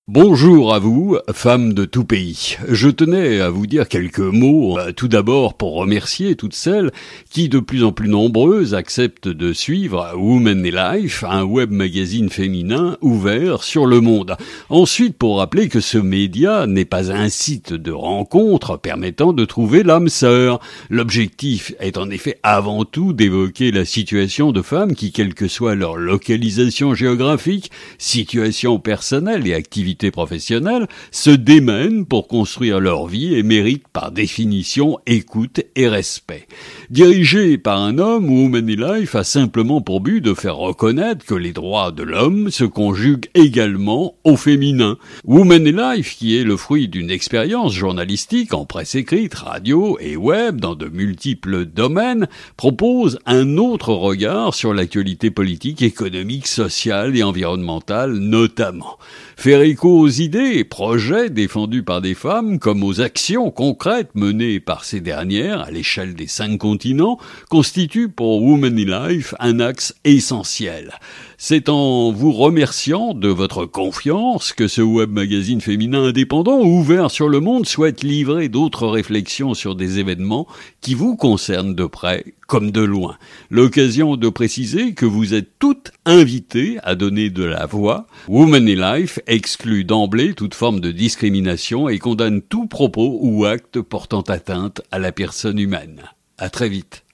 Bonjour à vous, femmes de tout pays. Je tenais à vous dire quelques mots, tout d'abord pour remercier toutes celles qui, de plus en plus nombreuses, acceptent de suivre Women Life, un web magazine féminin ouvert sur le monde. Ensuite, pour rappeler que ce média n'est pas un site de rencontre permettant de trouver l'âme sœur. L'objectif est en effet avant tout d'évoquer la situation de femmes qui, quelle que soit leur localisation géographique, situation personnelle et activité professionnels, se démènent pour construire leur vie et méritent par définition écoute et respect. Dirigé par un homme, Women Life a simplement pour but de faire reconnaître que les droits de l'homme se conjuguent également au féminin. Women Life, qui est le fruit d'une expérience journalistique en presse écrite, radio et web dans de multiples domaines, propose un autre regard sur l'actualité politique, économique, sociale et environnementale notamment. Faire écho aux idées et projets défendus par des femmes comme aux actions concrètes menées par ces dernières à l'échelle des 5 continents constitue pour Women Life un axe essentiel. C'est en vous remerciant de votre confiance que ce web magazine féminin indépendant ouvert sur le monde souhaite livrer d'autres réflexions sur des événements qui vous concernent de près comme de loin. L'occasion de préciser que vous êtes toutes invitées à donner de la voix. Women Life exclut d'emblée toute forme de discrimination et condamne tout propos ou acte portant atteinte à la personne humaine. À très vite.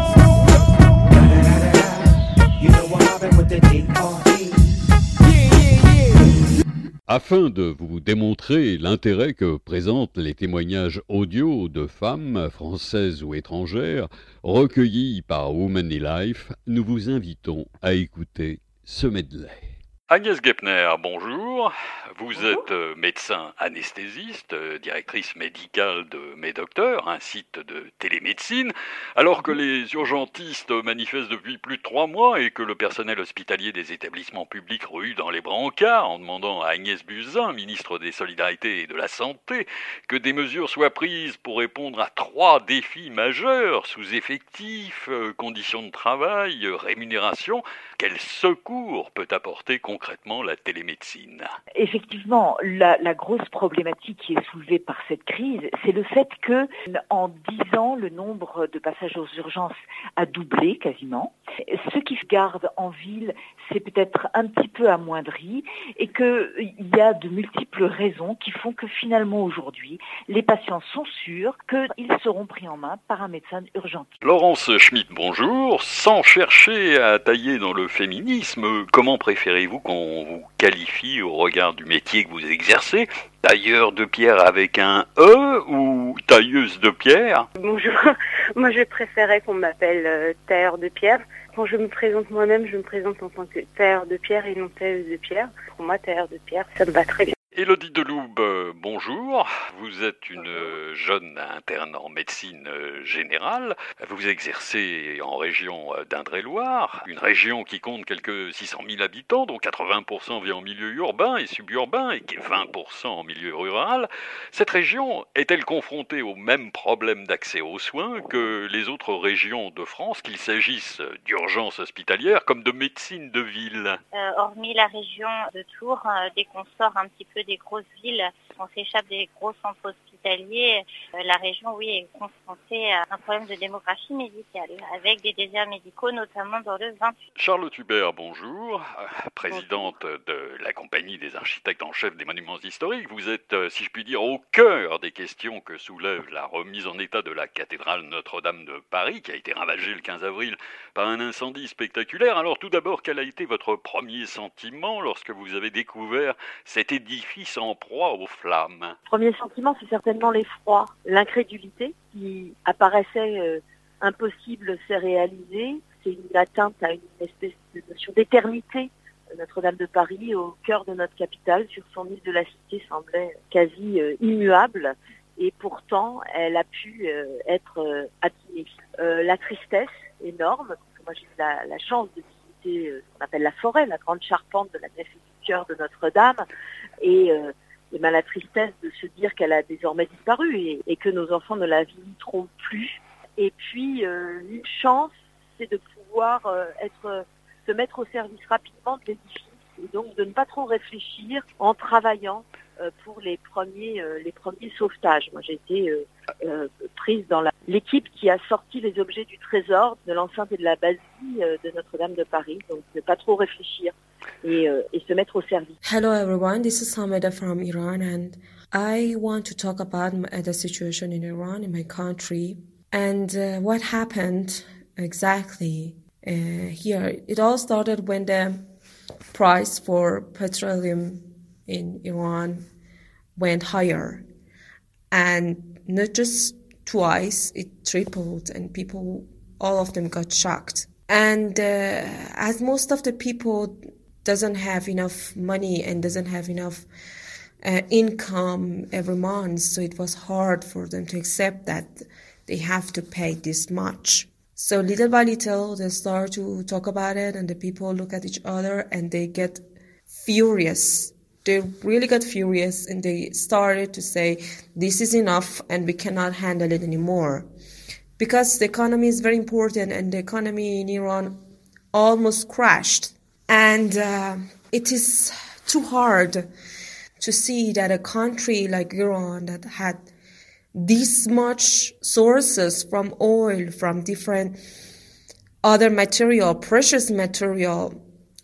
Afin de vous démontrer l'intérêt que présentent les témoignages audio de femmes, françaises ou étrangères, recueillis par Women Life, nous vous invitons à écouter ce medley. Agnès Gepner, bonjour. Vous êtes médecin anesthésiste, directrice médicale de Médocteur, un site de télémédecine, alors que les urgentistes manifestent depuis plus de 3 mois et que le personnel hospitalier des établissements publics rue dans les brancards en demandant à Agnès Buzyn, ministre des Solidarités et de la Santé, que des mesures soient prises pour répondre à 3 défis majeurs, sous-effectifs, conditions de travail, rémunération. Quel secours peut apporter concrètement la télémédecine ? Effectivement, la grosse problématique qui est soulevée par cette crise, c'est le fait que, en 10 ans, le nombre de passages aux urgences a doublé quasiment. Ceux qui se gardent en ville, c'est peut-être un petit peu amoindri et qu'il y a de multiples raisons qui font que finalement aujourd'hui, les patients sont sûrs qu'ils seront pris en main par un médecin urgentiste. Laurence Schmitt, bonjour. Sans chercher à tailler dans le féminisme, comment préférez-vous qu'on vous qualifie au regard du métier que vous exercez ? Tailleur de pierre avec un E ou tailleuse de pierre ? Bonjour, moi je préférais qu'on m'appelle tailleur de pierre. Quand je me présente moi-même, je me présente en tant que tailleur de pierre et non tailleuse de pierre. Pour moi, tailleur de pierre, ça me va très bien. Élodie Deloube, bonjour. Vous êtes une jeune interne en médecine générale. Vous exercez en région d'Indre-et-Loire, une région qui compte quelques 600 000 habitants, dont 80% vit en milieu urbain et suburbain et qui est 20% en milieu rural. Cette région est-elle confrontée aux mêmes problèmes d'accès aux soins que les autres régions de France, qu'il s'agisse d'urgences hospitalières comme de médecine de ville ? Hormis la région de Tours, dès qu'on sort un petit peu des grosses villes, on s'échappe des gros centres hospitaliers, la région, oui, est confrontée à un problème de démographie médicale, avec des déserts médicaux, notamment dans le 28. Charlotte Hubert, bonjour, présidente de la compagnie des architectes en chef des monuments historiques. Vous êtes, si je puis dire, au cœur des questions que soulève la remise en état de la cathédrale Notre-Dame de Paris, qui a été ravagée le 15 avril par un incendie spectaculaire. Alors tout d'abord, quel a été votre premier sentiment lorsque vous avez découvert cet édifice en proie aux flammes ? Premier sentiment, c'est certainement l'effroi, l'incrédulité qui apparaissait impossible s'est réalisée. C'est une atteinte à une espèce de notion d'éternité. Notre-Dame de Paris, au cœur de notre capitale, sur son île de la Cité, semblait quasi immuable. Et pourtant, elle a pu être abîmée. La tristesse énorme, parce que moi j'ai eu la chance de visiter ce qu'on appelle la forêt, la grande charpente de la nef du cœur de Notre-Dame, et la tristesse de se dire qu'elle a désormais disparu et que nos enfants ne la visiteront plus. Et puis, une chance, c'est de pouvoir se mettre au service rapidement de l'édifice et donc de ne pas trop réfléchir en travaillant pour les premiers sauvetages. Moi, j'ai été prise dans l'équipe qui a sorti les objets du trésor de l'enceinte et de la basilique de Notre-Dame de Paris. Donc, ne pas trop réfléchir et se mettre au service. Hello everyone, this is Hamida from Iran, and I want to talk about the situation in Iran, in my country, and what happened exactly here. It all started when the price for petroleum in Iran went higher, and not just twice, it tripled, and people, all of them got shocked. And as most of the people doesn't have enough money and doesn't have enough income every month, so it was hard for them to accept that they have to pay this much. So little by little, they start to talk about it, and the people look at each other and they get furious. They really got furious, and they started to say, this is enough and we cannot handle it anymore. Because the economy is very important, and the economy in Iran almost crashed. And it is too hard to see that a country like Iran that had this much sources from oil, from different other material, precious material,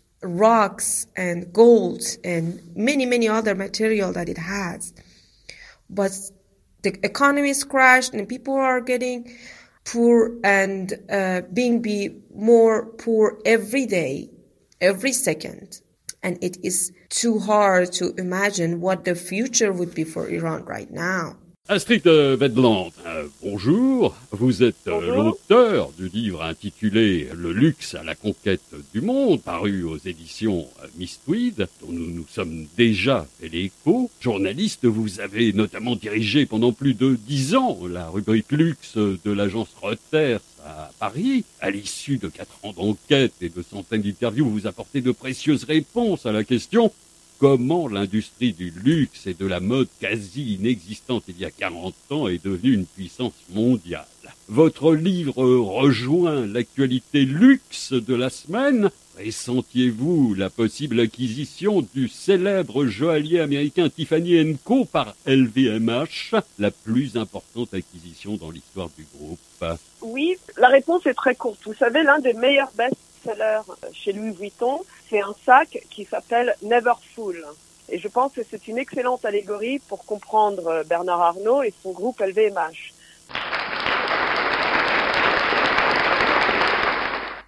rocks and gold and many, many other material that it has. But the economy is crashed and people are getting poor and being more poor every day, every second. And it is too hard to imagine what the future would be for Iran right now. Astrid Vedland, bonjour. Vous êtes l'auteur du livre intitulé « Le luxe à la conquête du monde », paru aux éditions Mistweed, dont nous sommes déjà fait l'écho. Journaliste, vous avez notamment dirigé pendant plus de 10 ans la rubrique luxe de l'agence Reuters à Paris. À l'issue de 4 ans d'enquête et de centaines d'interviews, vous apportez de précieuses réponses à la question « Comment l'industrie du luxe et de la mode quasi inexistante il y a 40 ans est devenue une puissance mondiale ?» Votre livre rejoint l'actualité luxe de la semaine. Pressentiez-vous la possible acquisition du célèbre joaillier américain Tiffany & Co par LVMH, la plus importante acquisition dans l'histoire du groupe? Oui, la réponse est très courte. Vous savez, l'un des meilleurs best-sellers chez Louis Vuitton, c'est un sac qui s'appelle Never Full. Et je pense que c'est une excellente allégorie pour comprendre Bernard Arnault et son groupe LVMH.